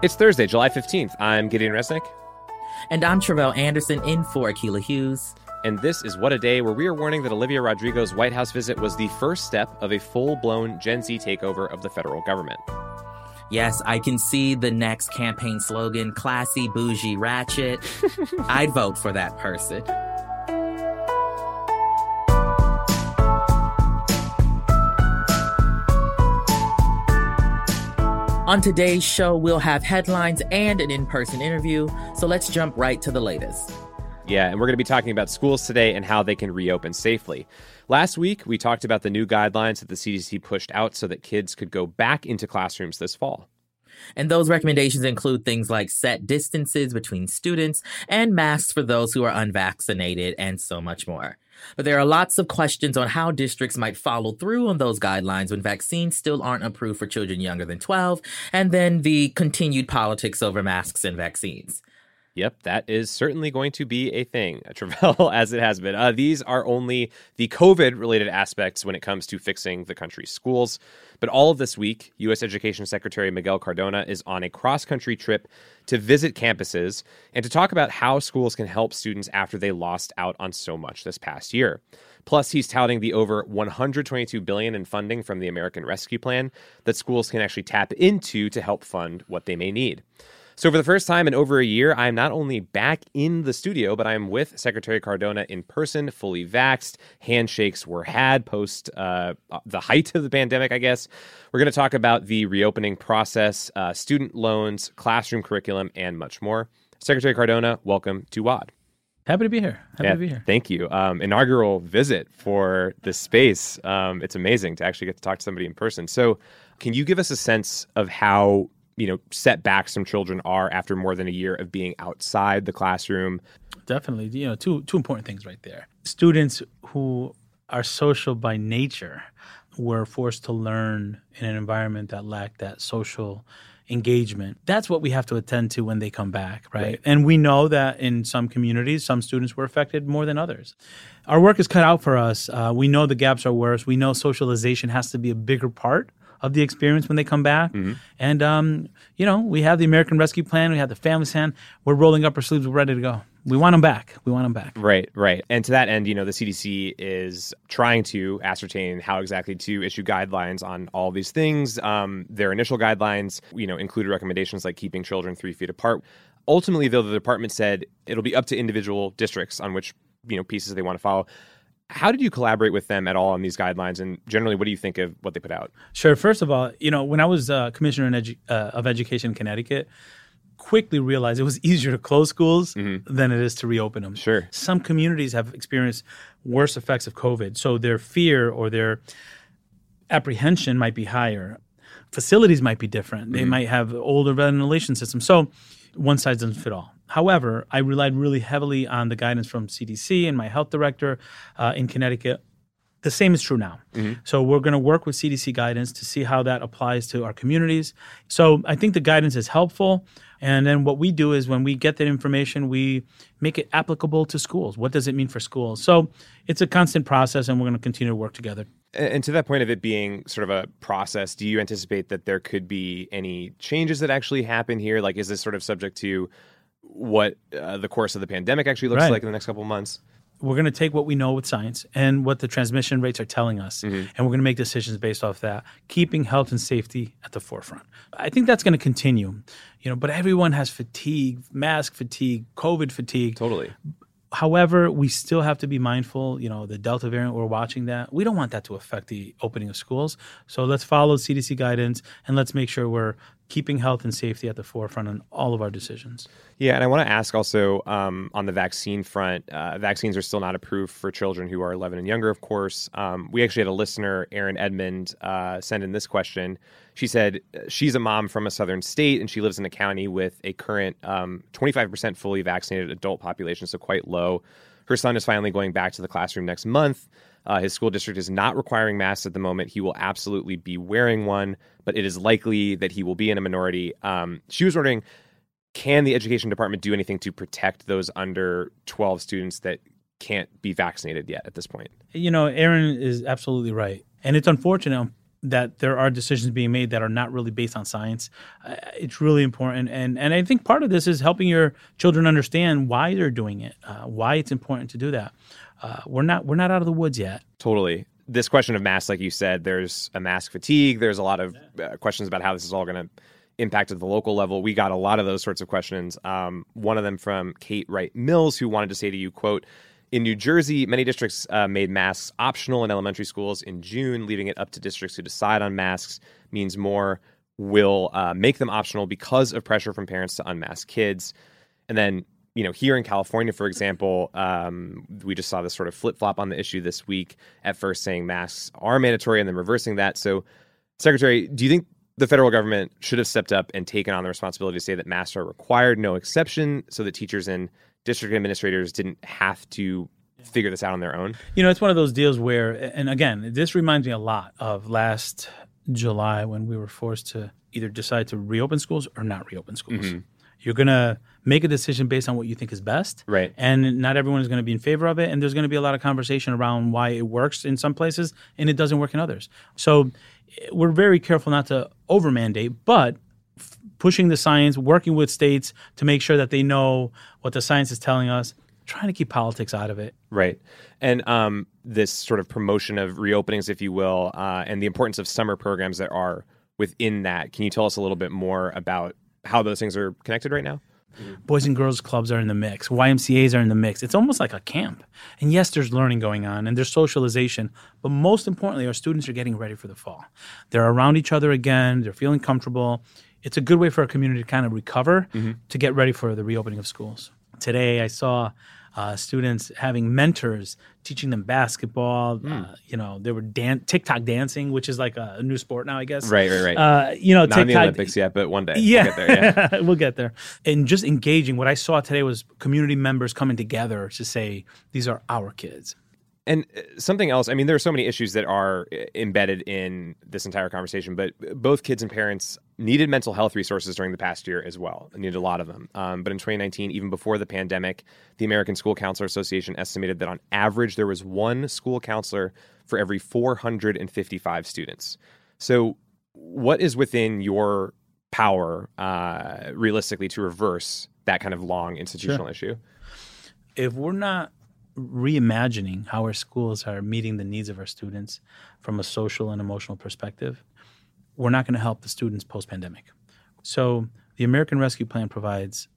It's Thursday, July 15th. I'm Gideon Resnick. And I'm Travell Anderson in for Akilah Hughes. And this is What a Day, where we are warning that Olivia Rodrigo's White House visit was the first step of a full-blown Gen Z takeover of the federal government. Yes, I can see the next campaign slogan, classy, bougie, ratchet. I'd vote for that person. On today's show, we'll have headlines and an in-person interview, so let's jump right to the latest. Yeah, and we're going to be talking about schools today and how they can reopen safely. Last week, we talked about the new guidelines that the CDC pushed out so that kids could go back into classrooms this fall. And those recommendations include things like set distances between students and masks for those who are unvaccinated and so much more. But there are lots of questions on how districts might follow through on those guidelines when vaccines still aren't approved for children younger than 12, and then the continued politics over masks and vaccines. Yep, that is certainly going to be a thing, Travell, as it has been. These are only the COVID-related aspects when it comes to fixing the country's schools. But all of this week, U.S. Education Secretary Miguel Cardona is on a cross-country trip to visit campuses and to talk about how schools can help students after they lost out on so much this past year. Plus, he's touting the over $122 billion in funding from the American Rescue Plan that schools can actually tap into to help fund what they may need. So for the first time in over a year, I'm not only back in the studio, but I'm with Secretary Cardona in person, fully vaxxed. Handshakes were had post the height of the pandemic, I guess. We're going to talk about the reopening process, student loans, classroom curriculum, and much more. Secretary Cardona, welcome to WAD. Happy to be here. Happy to be here. Thank you. Inaugural visit for this space. It's amazing to actually get to talk to somebody in person. So can you give us a sense of how setbacks some children are after more than a year of being outside the classroom? Definitely. Two important things right there. Students who are social by nature were forced to learn in an environment that lacked that social engagement. That's what we have to attend to when they come back, right? And we know that in some communities, some students were affected more than others. Our work is cut out for us. We know the gaps are worse. We know socialization has to be a bigger part of the experience when they come back. Mm-hmm. And, we have the American Rescue Plan. We have the Family Plan. We're rolling up our sleeves. We're ready to go. We want them back. Right. And to that end, the CDC is trying to ascertain how exactly to issue guidelines on all these things. Their initial guidelines, included recommendations like keeping children 3 feet apart. Ultimately, though, the department said it'll be up to individual districts on which, pieces they want to follow. How did you collaborate with them at all on these guidelines? And generally, what do you think of what they put out? Sure. First of all, when I was commissioner of education in Connecticut, quickly realized it was easier to close schools than it is to reopen them. Sure. Some communities have experienced worse effects of COVID, so their fear or their apprehension might be higher. Facilities might be different. They might have older ventilation systems. So one size doesn't fit all. However, I relied really heavily on the guidance from CDC and my health director in Connecticut. The same is true now. Mm-hmm. So we're going to work with CDC guidance to see how that applies to our communities. So I think the guidance is helpful. And then what we do is when we get that information, we make it applicable to schools. What does it mean for schools? So it's a constant process, and we're going to continue to work together. And to that point of it being sort of a process, do you anticipate that there could be any changes that actually happen here? Like, is this sort of subject to what the course of the pandemic actually looks like in the next couple of months? We're going to take what we know with science and what the transmission rates are telling us, and we're going to make decisions based off that, keeping health and safety at the forefront. I think that's going to continue, but everyone has fatigue, mask fatigue, COVID fatigue. Totally. However, we still have to be mindful, the Delta variant, we're watching that. We don't want that to affect the opening of schools. So let's follow CDC guidance, and let's make sure we're keeping health and safety at the forefront in all of our decisions. Yeah, and I want to ask also on the vaccine front, vaccines are still not approved for children who are 11 and younger, of course. We actually had a listener, Erin Edmond, send in this question. She said she's a mom from a southern state, and she lives in a county with a current 25% fully vaccinated adult population, so quite low. Her son is finally going back to the classroom next month. His school district is not requiring masks at the moment. He will absolutely be wearing one, but it is likely that he will be in a minority. She was wondering, can the education department do anything to protect those under 12 students that can't be vaccinated yet at this point? Erin is absolutely right. And it's unfortunate that there are decisions being made that are not really based on science. It's really important. And I think part of this is helping your children understand why they're doing it, why it's important to do that. We're not out of the woods yet. Totally. This question of masks, like you said, there's a mask fatigue. There's a lot of questions about how this is all going to impact at the local level. We got a lot of those sorts of questions. One of them from Kate Wright Mills, who wanted to say to you, quote, in New Jersey, many districts made masks optional in elementary schools in June. Leaving it up to districts who decide on masks means more will make them optional because of pressure from parents to unmask kids. And then, here in California, for example, we just saw this sort of flip-flop on the issue this week, at first saying masks are mandatory and then reversing that. So, Secretary, do you think the federal government should have stepped up and taken on the responsibility to say that masks are required, no exception, so that teachers and district administrators didn't have to figure this out on their own? It's one of those deals where, and again, this reminds me a lot of last July when we were forced to either decide to reopen schools or not reopen schools. Mm-hmm. You're going to make a decision based on what you think is best. Right. And not everyone is going to be in favor of it. And there's going to be a lot of conversation around why it works in some places and it doesn't work in others. So we're very careful not to over-mandate, but pushing the science, working with states to make sure that they know what the science is telling us, trying to keep politics out of it. Right. And this sort of promotion of reopenings, if you will, and the importance of summer programs that are within that. Can you tell us a little bit more about how those things are connected right now? Boys and girls clubs are in the mix. YMCAs are in the mix. It's almost like a camp. And yes, there's learning going on and there's socialization. But most importantly, our students are getting ready for the fall. They're around each other again. They're feeling comfortable. It's a good way for our community to kind of recover, to get ready for the reopening of schools. Today, I saw students having mentors teaching them basketball. They were TikTok dancing, which is like a new sport now, I guess. Right. Not TikTok, in the Olympics yet, but one day. Yeah. We'll get there. Yeah. We'll get there. And just engaging. What I saw today was community members coming together to say, these are our kids. And something else, there are so many issues that are embedded in this entire conversation, but both kids and parents needed mental health resources during the past year as well. Needed a lot of them. But in 2019, even before the pandemic, the American School Counselor Association estimated that on average, there was one school counselor for every 455 students. So what is within your power, realistically, to reverse that kind of long institutional issue? If we're not reimagining how our schools are meeting the needs of our students from a social and emotional perspective, we're not going to help the students post-pandemic. So the American Rescue Plan provides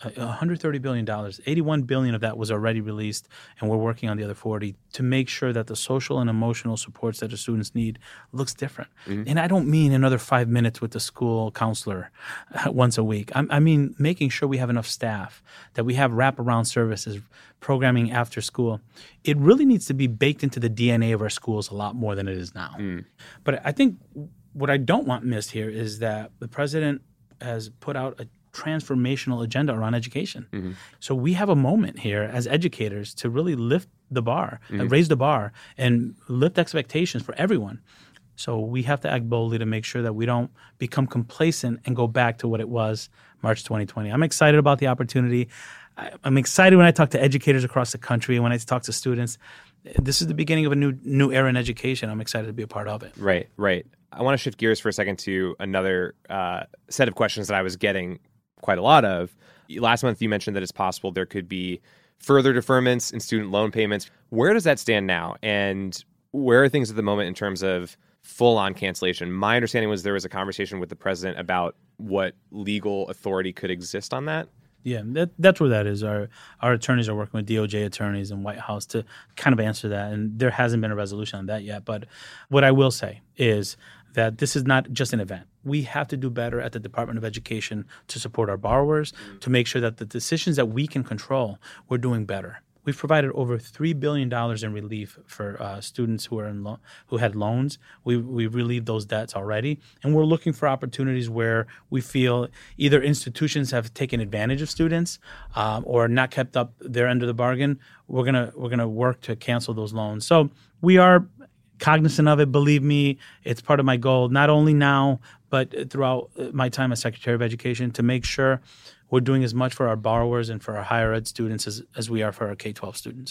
$130 billion. $81 billion of that was already released, and we're working on the other 40 to make sure that the social and emotional supports that the students need looks different. And I don't mean another 5 minutes with the school counselor once a week. I mean making sure we have enough staff, that we have wraparound services, programming after school. It really needs to be baked into the DNA of our schools a lot more than it is now. But I think what I don't want missed here is that the president has put out a transformational agenda around education. So we have a moment here as educators to really lift the bar, raise the bar, and lift expectations for everyone. So we have to act boldly to make sure that we don't become complacent and go back to what it was March 2020. I'm excited about the opportunity. I'm excited when I talk to educators across the country and when I talk to students. This is the beginning of a new era in education. I'm excited to be a part of it. Right. I want to shift gears for a second to another set of questions that I was getting quite a lot of. Last month, you mentioned that it's possible there could be further deferments in student loan payments. Where does that stand now? And where are things at the moment in terms of full-on cancellation? My understanding was there was a conversation with the president about what legal authority could exist on that. Yeah, that's where that is. Our attorneys are working with DOJ attorneys and White House to kind of answer that, and there hasn't been a resolution on that yet. But what I will say is that this is not just an event. We have to do better at the Department of Education to support our borrowers, to make sure that the decisions that we can control, we're doing better. We've provided over $3 billion in relief for students who are who had loans. We've relieved those debts already, and we're looking for opportunities where we feel either institutions have taken advantage of students or not kept up their end of the bargain. We're gonna work to cancel those loans. So we are cognizant of it. Believe me, it's part of my goal, not only now, but throughout my time as Secretary of Education, to make sure we're doing as much for our borrowers and for our higher ed students as we are for our K-12 students.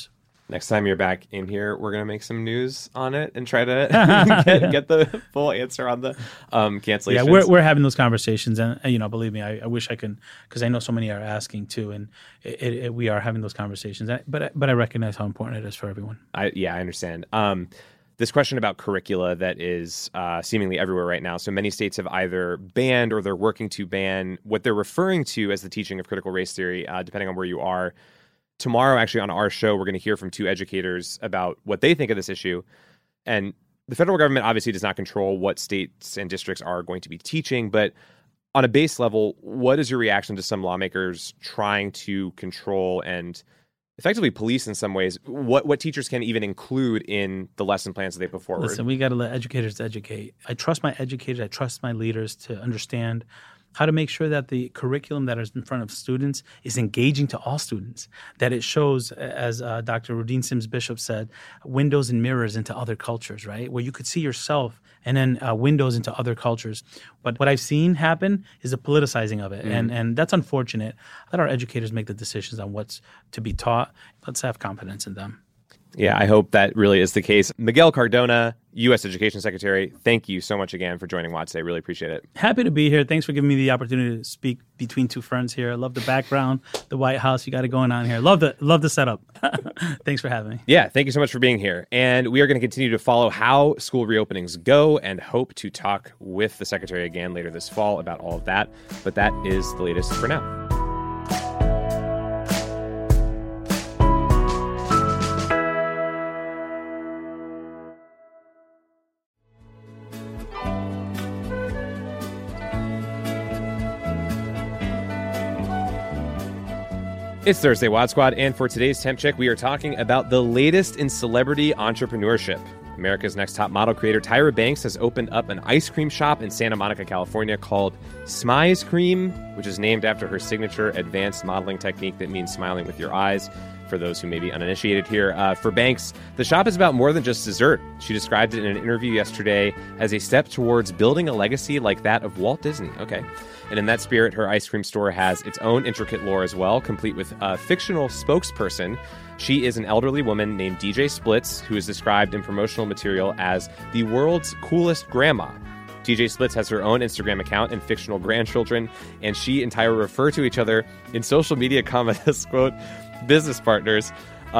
Next time you're back in here, we're going to make some news on it and try to get the full answer on the cancellations. Yeah, we're having those conversations. And, believe me, I wish I could, because I know so many are asking too. And we are having those conversations. But I recognize how important it is for everyone. I understand. This question about curricula that is seemingly everywhere right now. So many states have either banned or they're working to ban what they're referring to as the teaching of critical race theory, depending on where you are. Tomorrow, actually, on our show, we're going to hear from 2 educators about what they think of this issue. And the federal government obviously does not control what states and districts are going to be teaching. But on a base level, what is your reaction to some lawmakers trying to control and effectively police in some ways what teachers can even include in the lesson plans that they put forward? Listen, we got to let educators educate. I trust my educators. I trust my leaders to understand how to make sure that the curriculum that is in front of students is engaging to all students, that it shows, as Dr. Rudine Sims Bishop said, windows and mirrors into other cultures, right? Where you could see yourself and then windows into other cultures. But what I've seen happen is a politicizing of it, and that's unfortunate. Let our educators make the decisions on what's to be taught. Let's have confidence in them. Yeah, I hope that really is the case. Miguel Cardona, U.S. Education Secretary, thank you so much again for joining WAD today. Really appreciate it. Happy to be here. Thanks for giving me the opportunity to speak between 2 friends here. I love the background, the White House. You got it going on here. Love the setup. Thanks for having me. Yeah, thank you so much for being here. And we are going to continue to follow how school reopenings go and hope to talk with the Secretary again later this fall about all of that. But that is the latest for now. It's Thursday, WAD Squad, and for today's Temp Check, we are talking about the latest in celebrity entrepreneurship. America's Next Top Model creator Tyra Banks has opened up an ice cream shop in Santa Monica, California called Smize Cream, which is named after her signature advanced modeling technique that means smiling with your eyes. For those who may be uninitiated here, for Banks, the shop is about more than just dessert. She described it in an interview yesterday as a step towards building a legacy like that of Walt Disney. Okay. And in that spirit, her ice cream store has its own intricate lore as well, complete with a fictional spokesperson. She is an elderly woman named DJ Splits, who is described in promotional material as the world's coolest grandma. DJ Splits has her own Instagram account and fictional grandchildren, and she and Tyra refer to each other in social media comments as, quote, business partners.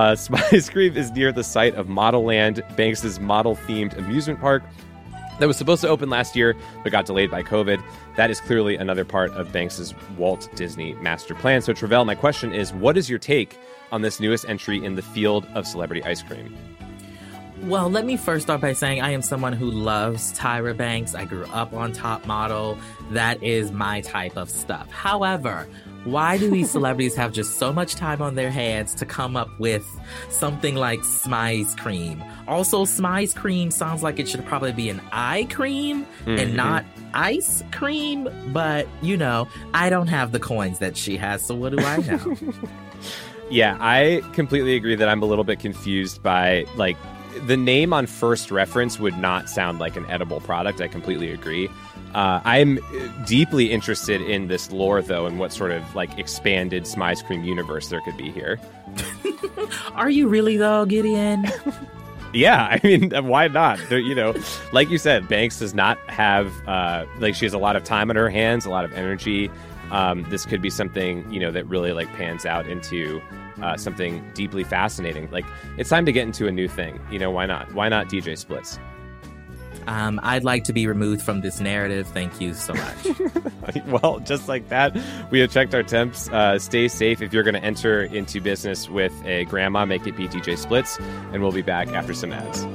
Smize Cream is near the site of Model Land, Banks' model-themed amusement park that was supposed to open last year but got delayed by COVID. That is clearly another part of Banks' Walt Disney master plan. So, Travell, my question is, what is your take on this newest entry in the field of celebrity ice cream? Well, let me first start by saying I am someone who loves Tyra Banks. I grew up on Top Model. That is my type of stuff. However, why do these celebrities have just so much time on their hands to come up with something like Smize Cream? Also, Smize Cream sounds like it should probably be an eye cream and not ice cream. But, I don't have the coins that she has, so what do I know? Yeah, I completely agree that I'm a little bit confused by, the name on first reference would not sound like an edible product. I completely agree. I'm deeply interested in this lore, though, and what sort of expanded Smize Cream universe there could be here. Are you really, though, Gideon? Yeah, I mean, why not? Like you said, Banks does not have, she has a lot of time on her hands, a lot of energy. This could be something, that really pans out into something deeply fascinating. It's time to get into a new thing. Why not? Why not DJ Splits? I'd like to be removed from this narrative. Thank you so much. Well, just like that, we have checked our temps. Stay safe. If you're going to enter into business with a grandma, make it be DJ Splits. And we'll be back after some ads.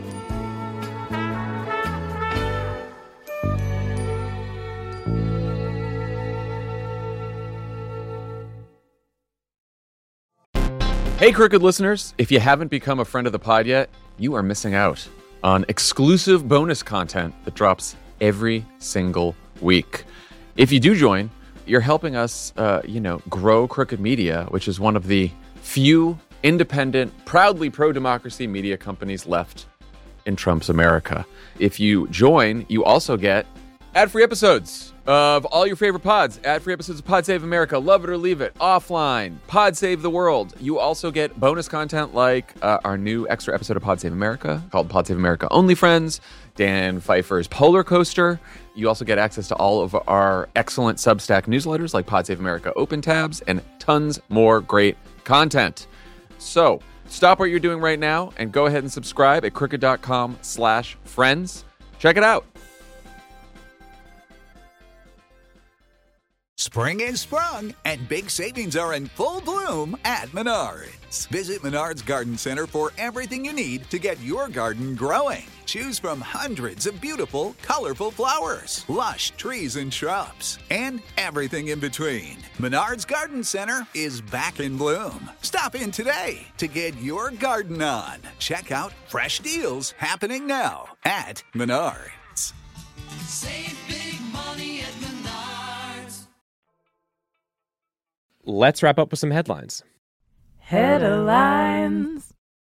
Hey, Crooked listeners, if you haven't become a friend of the pod yet, you are missing out on exclusive bonus content that drops every single week. If you do join, you're helping us, grow Crooked Media, which is one of the few independent, proudly pro-democracy media companies left in Trump's America. If you join, you also get ad-free episodes. of all your favorite pods, ad-free episodes of Pod Save America, Love It or Leave It, Offline, Pod Save the World. You also get bonus content like our new extra episode of Pod Save America called Pod Save America Only Friends, Dan Pfeiffer's Polar Coaster. You also get access to all of our excellent Substack newsletters like Pod Save America Open Tabs and tons more great content. So stop what you're doing right now and go ahead and subscribe at crooked.com/friends. Check it out. Spring is sprung, and big savings are in full bloom at Menards. Visit Menards Garden Center for everything you need to get your garden growing. Choose from hundreds of beautiful, colorful flowers, lush trees and shrubs, and everything in between. Menards Garden Center is back in bloom. Stop in today to get your garden on. Check out fresh deals happening now at Menards. Save big money at Menards. Let's wrap up with some headlines. Headlines.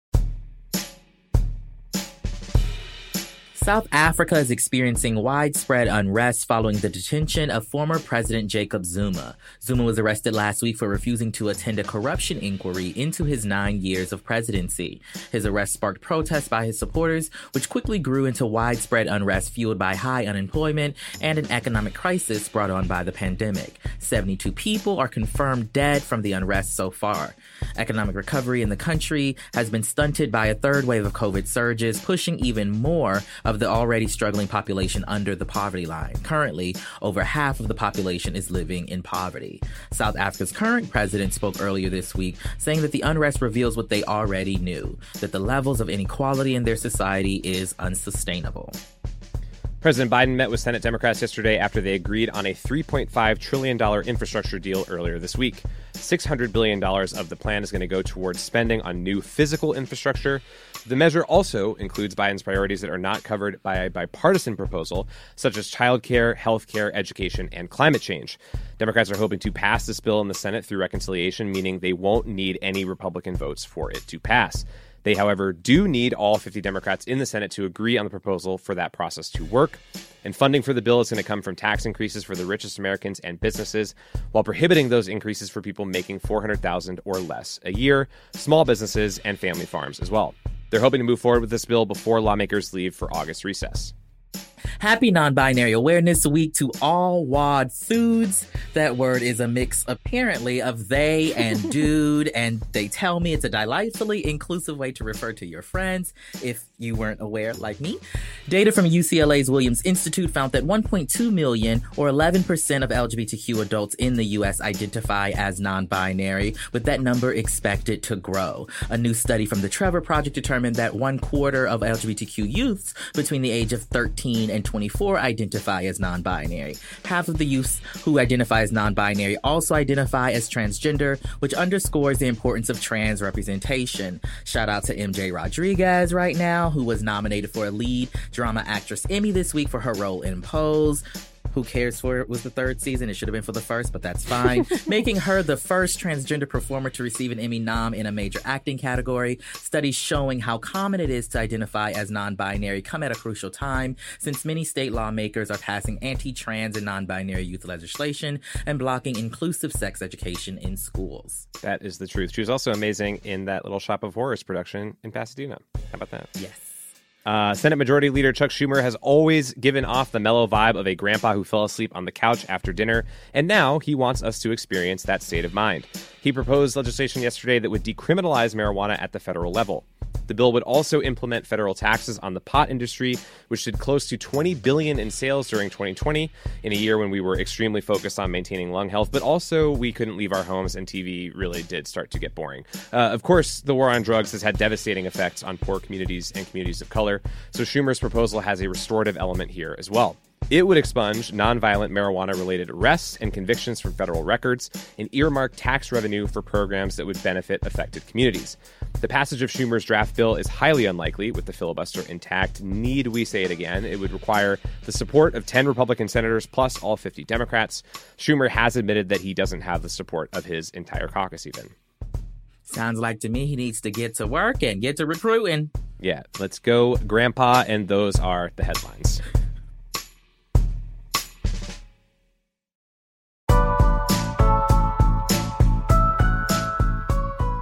South Africa is experiencing widespread unrest following the detention of former President Jacob Zuma. Zuma was arrested last week for refusing to attend a corruption inquiry into his 9 years of presidency. His arrest sparked protests by his supporters, which quickly grew into widespread unrest fueled by high unemployment and an economic crisis brought on by the pandemic. 72 people are confirmed dead from the unrest so far. Economic recovery in the country has been stunted by a third wave of COVID surges, pushing even more of the already struggling population under the poverty line. Currently, over half of the population is living in poverty. South Africa's current president spoke earlier this week, saying that the unrest reveals what they already knew, that the levels of inequality in their society is unsustainable. President Biden met with Senate Democrats yesterday after they agreed on a $3.5 trillion infrastructure deal earlier this week. $600 billion of the plan is going to go towards spending on new physical infrastructure. The measure also includes Biden's priorities that are not covered by a bipartisan proposal, such as childcare, healthcare, education, and climate change. Democrats are hoping to pass this bill in the Senate through reconciliation, meaning they won't need any Republican votes for it to pass. They, however, do need all 50 Democrats in the Senate to agree on the proposal for that process to work. And funding for the bill is going to come from tax increases for the richest Americans and businesses, while prohibiting those increases for people making $400,000 or less a year, small businesses, and family farms as well. They're hoping to move forward with this bill before lawmakers leave for August recess. Happy Non-Binary Awareness Week to all WOD foods. That word is a mix, apparently, of they and dude, and they tell me it's a delightfully inclusive way to refer to your friends, if you weren't aware, like me. Data from UCLA's Williams Institute found that 1.2 million, or 11% of LGBTQ adults in the U.S. identify as non-binary, with that number expected to grow. A new study from the Trevor Project determined that 1/4 of LGBTQ youths between the age of 13 and 24 identify as non-binary. Half of the youths who identify as non-binary also identify as transgender, which underscores the importance of trans representation. Shout out to MJ Rodriguez right now, who was nominated for a lead drama actress Emmy this week for her role in Pose. Who cares for it was the third season? It should have been for the first, but that's fine. Making her the first transgender performer to receive an Emmy nom in a major acting category. Studies showing how common it is to identify as non-binary come at a crucial time, since many state lawmakers are passing anti-trans and non-binary youth legislation and blocking inclusive sex education in schools. That is the truth. She was also amazing in that Little Shop of Horrors production in Pasadena. How about that? Yes. Senate Majority Leader Chuck Schumer has always given off the mellow vibe of a grandpa who fell asleep on the couch after dinner, and now he wants us to experience that state of mind. He proposed legislation yesterday that would decriminalize marijuana at the federal level. The bill would also implement federal taxes on the pot industry, which did close to $20 billion in sales during 2020, in a year when we were extremely focused on maintaining lung health, but also we couldn't leave our homes and TV really did start to get boring. Of course, the war on drugs has had devastating effects on poor communities and communities of color, so Schumer's proposal has a restorative element here as well. It would expunge nonviolent marijuana-related arrests and convictions from federal records and earmark tax revenue for programs that would benefit affected communities. The passage of Schumer's draft bill is highly unlikely with the filibuster intact. Need we say it again? It would require the support of 10 Republican senators plus all 50 Democrats. Schumer has admitted that he doesn't have the support of his entire caucus even. Sounds like to me he needs to get to work and get to recruiting. Yeah, let's go, Grandpa, and those are the headlines.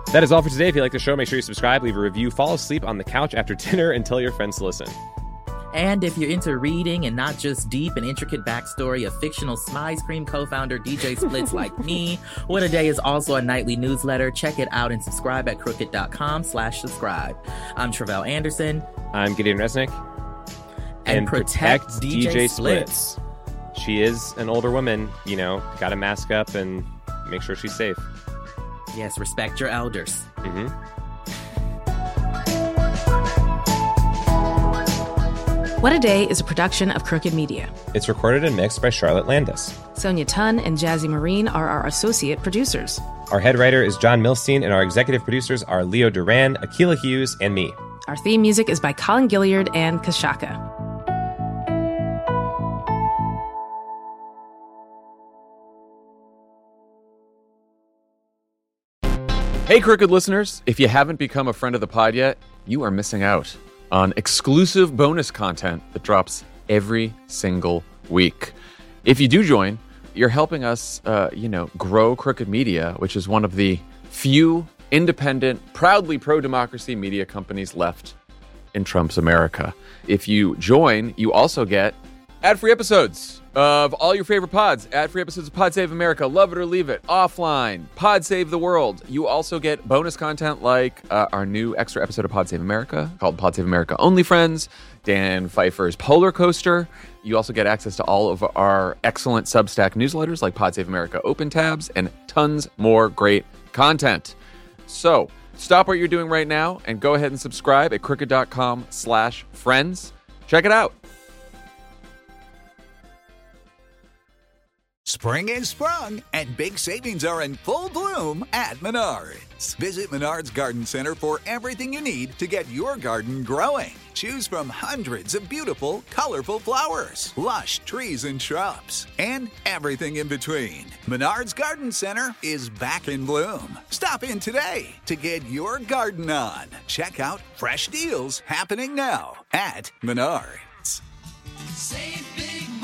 That is all for today. If you like the show, make sure you subscribe, leave a review, fall asleep on the couch after dinner, and tell your friends to listen. And if you're into reading and not just deep and intricate backstory of fictional Smize Cream co-founder DJ Splits like me, What a Day is also a nightly newsletter. Check it out and subscribe at crooked.com/subscribe. I'm Tre'vell Anderson. I'm Gideon Resnick. And protect DJ Splits. She is an older woman, got to mask up and make sure she's safe. Yes, respect your elders. Mm-hmm. What a Day is a production of Crooked Media. It's recorded and mixed by Charlotte Landis. Sonia Tunn and Jazzy Marine are our associate producers. Our head writer is John Milstein, and our executive producers are Leo Duran, Akilah Hughes, and me. Our theme music is by Colin Gilliard and Kashaka. Hey, Crooked listeners, if you haven't become a friend of the pod yet, you are missing out on exclusive bonus content that drops every single week. If you do join, you're helping us, grow Crooked Media, which is one of the few independent, proudly pro-democracy media companies left in Trump's America. If you join, you also get ad-free episodes of all your favorite pods, ad-free episodes of Pod Save America, Love It or Leave It, Offline, Pod Save the World. You also get bonus content like our new extra episode of Pod Save America called Pod Save America Only Friends, Dan Pfeiffer's Polar Coaster. You also get access to all of our excellent Substack newsletters like Pod Save America Open Tabs and tons more great content. So stop what you're doing right now and go ahead and subscribe at crooked.com/friends. Check it out. Spring is sprung, and big savings are in full bloom at Menards. Visit Menards Garden Center for everything you need to get your garden growing. Choose from hundreds of beautiful, colorful flowers, lush trees and shrubs, and everything in between. Menards Garden Center is back in bloom. Stop in today to get your garden on. Check out fresh deals happening now at Menards. Save big